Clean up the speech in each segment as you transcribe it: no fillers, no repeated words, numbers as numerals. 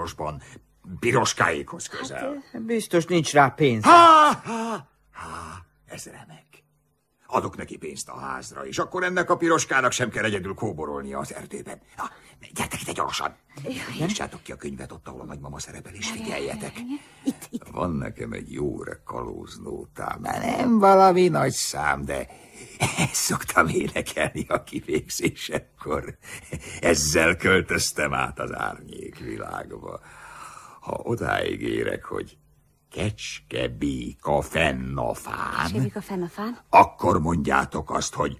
városban. Piroskáékhoz közel. Hát, biztos nincs rá pénz. Ez remek. Adok neki pénzt a házra, és akkor ennek a Piroskának sem kell egyedül kóborolnia az erdőben. Gyertek ide gyorsan! Nyissátok ki a könyvet ott, ahol a nagymama szerepel, és figyeljetek. Itt. Van nekem egy jóre kalóznótám. Nem valami nagy szám, de ezt szoktam énekelni a kivégzésekkor. Ezzel költöztem át az árnyék világba. Ha odáig érek, hogy kecske béka fenn a fán, Kecske béka fenn a fán, akkor mondjátok azt, hogy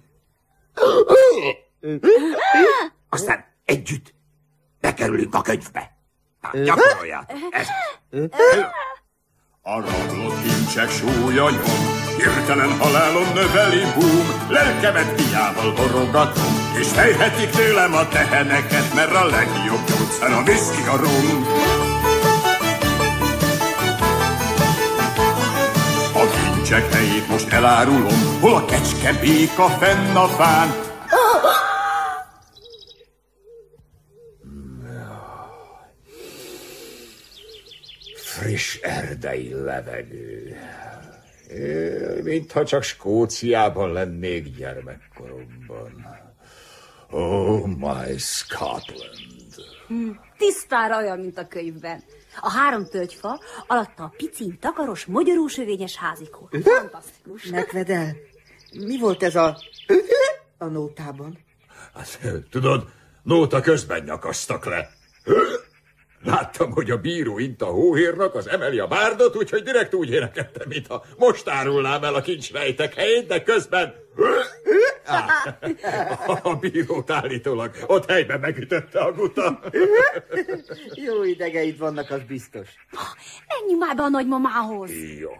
aztán együtt bekerülünk a könyvbe. Gyakoroljátok. A rablott kincsek súlya nyom, hirtelen halálon növeli búm, lelkemet hiával borogatom, és fejhetik tőlem a teheneket, mert a legjobb gyógyszer a viszki, a rum. A kincsek helyét most elárulom, hol a kecske béka fenn a fán. Friss erdei levegő. Mintha csak Skóciában lennék gyermekkoromban. Oh, my Scotland. tisztára olyan, mint a könyvben. A 3 tölgyfa, alatta a picin, takaros, mogyorúsövényes házikó. Fantasztikus. Megvedel, mi volt ez a nótában? Hát, tudod, nóta közben nyakasztak le. Láttam, hogy a bíró int a hóhérnak, az emeli a bárdot, úgyhogy direkt úgy énekedtem, mintha most árulnám el a kincsrejtek helyét, de közben... A bírót állítólag ott helyben megütötte a guta. Jó idegeid vannak, az biztos. Menjünk már be a nagymamához. Jó.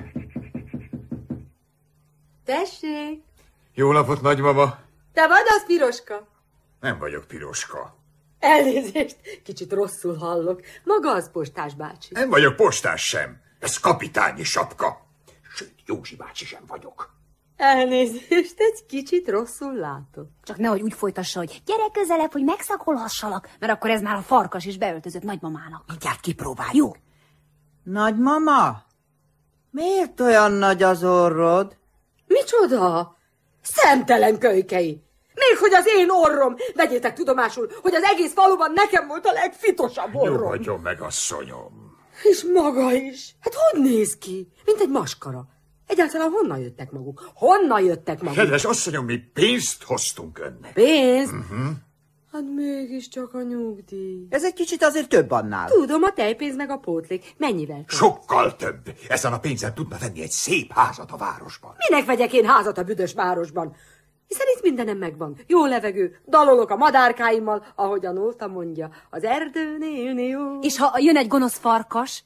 Tessék! Jó napot, nagymama. Te vagy az, Piroska? Nem vagyok Piroska. Elnézést, kicsit rosszul hallok. Maga az postás bácsi. Nem vagyok postás sem. Ez kapitányi sapka. Sőt, Józsi bácsi sem vagyok. Elnézést, egy kicsit rosszul látok. Csak nehogy úgy folytassa, hogy gyere közelebb, hogy megszakolhassalak, mert akkor ez már a farkas is beöltözött nagymamának. Mindjárt kipróbáljuk. Jó. Nagymama, miért olyan nagy az orrod? Micsoda? Szemtelen kölykei! Még hogy az én orrom! Vegyétek tudomásul, hogy az egész faluban nekem volt a legfitosabb orrom. Nyugodjon meg, asszonyom. És maga is. Hát hogy néz ki? Mint egy maskara. Egyáltalán honnan jöttek maguk? Honnan jöttek maguk? Kedves asszonyom, mi pénzt hoztunk önnek. Pénzt? Hát mégiscsak a nyugdíj. Ez egy kicsit azért több annál. Tudom, a tejpénz meg a pótlék. Mennyivel több? Sokkal több. Ezen a pénzen tudna venni egy szép házat a városban. Minek vegyek én házat a büdös városban? Hiszen itt mindenem megvan. Jó levegő, dalolok a madárkáimmal, ahogy a nóta mondja, az erdőn élni jó. És ha jön egy gonosz farkas?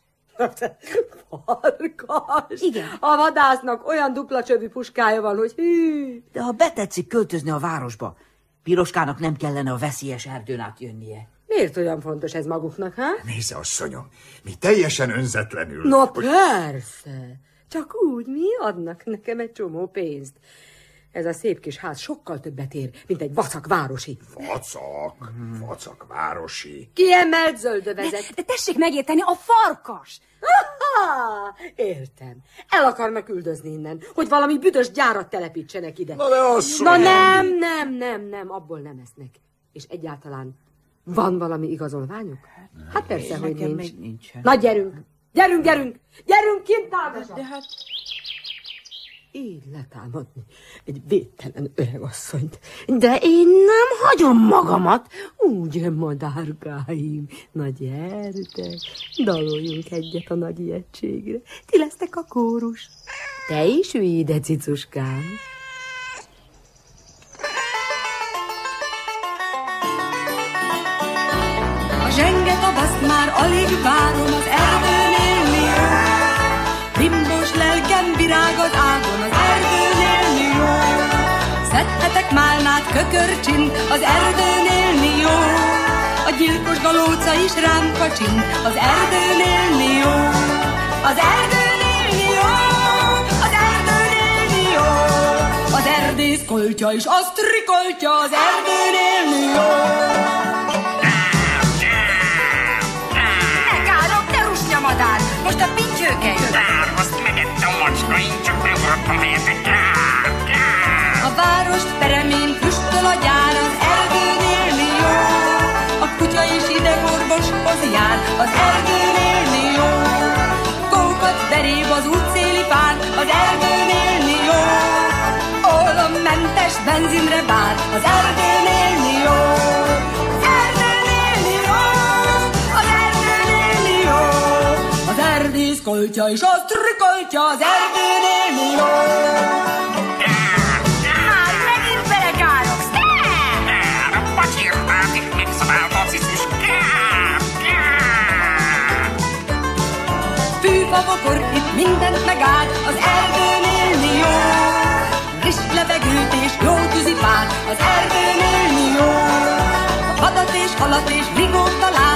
Farkas? Igen. A vadásznak olyan dupla csövű puskája van, hogy hű. De ha betetszik költözni a városba, Piroskának nem kellene a veszélyes erdőn át jönnie. Miért olyan fontos ez maguknak, ha? Nézze, asszonyom, mi teljesen önzetlenül... No persze. Csak úgy mi adnak nekem egy csomó pénzt. Ez a szép kis ház sokkal többet ér, mint egy vacak városi. Vacak városi. Kiemelt zöldövezet. De tessék megérteni, a farkas! Aha, értem. El akarnak üldözni innen, hogy valami büdös gyárat telepítsenek ide. Na de asszonyom... Na nem, abból nem esznek. És egyáltalán van valami igazolványuk? Hát persze, hogy Nekem nincs. még nincsen. Na gyerünk, kint támadja. De hát... Így letámadni egy védtelen öregasszonyt. De én nem hagyom magamat. Úgy, madárkáim. Na gyertek, daloljunk egyet a nagy ijegységre. Ti lesztek a kórus. Te is ülj ide, cicuskám. A zsenget, a baszt már alig várom, az erdőn élni jó. Bimbós lelkem virág az ágon, az erdőn élni jó. Szedhetek málnát, kökörcsint, az erdőn élni jó. A gyilkos galóca is rám kacsint, az erdőn élni jó. Az erdőn élni jó, az erdőn élni jó. Az erdész koltya is azt rikoltja, az erdőn élni jó. A város peremén füstöl a gyár, az erdőn élni jó. A kutya is idegorvoshoz jár, az erdőn élni jó. Kókat deréb az útszéli pár, az erdőn élni jó. Ólommentes benzinre vár, az erdőn élni jó. Az erdőn élni jó, az erdőn élni jó. Az erdész koltya és az trükkoltja, az erdőn élni jó. Megint belekárogsz, te! Pacsirtát, megszabált a cizus. Fűfavokor itt mindent megáll, az erdőn élni jó. Friss levegőt és jó tűzipár, az erdőn élni jó. Vadat és halat és rigót talál,